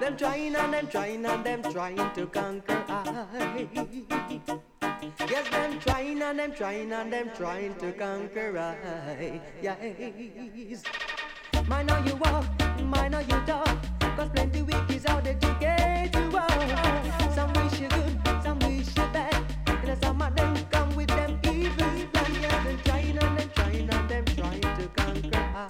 Them trying and them trying and them trying to conquer I. Yes, them trying and them trying and them trying to conquer I. Yes. Mind how you walk, mind how you talk, 'cause plenty wicked's out there to get you out. Some wish you good, some wish you bad, and some of them come with them evil plan. Yeah, them trying and them trying and them trying to conquer I.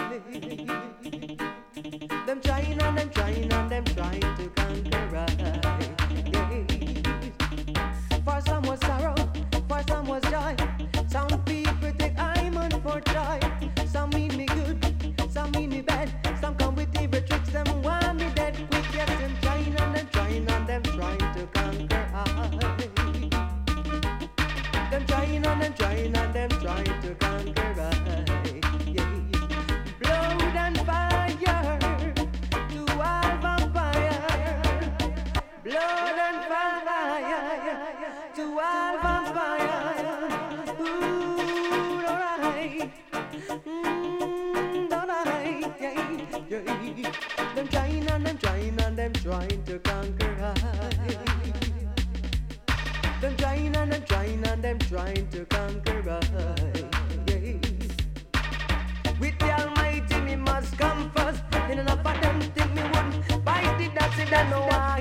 Them trying and them trying and them trying to conquer I. Yeah. For some was sorrow, for some was joy. Some people take I'm on for joy. Some mean me good, some mean me bad. Some come with evil tricks, them want me dead quick. Yes, them trying and them trying and them trying to conquer I. Them trying and them trying and them trying to conquer I. Yeah. Blood and fire to all vampire. Blood and fire to all vampire. Ooh, alright. Alright, yeah. Them trying and them trying and them trying to conquer I. Them trying and them trying and them trying to conquer I. Yeah. With the Almighty me must come first. And enough of them think me wouldn't fight it, that's it, I know why.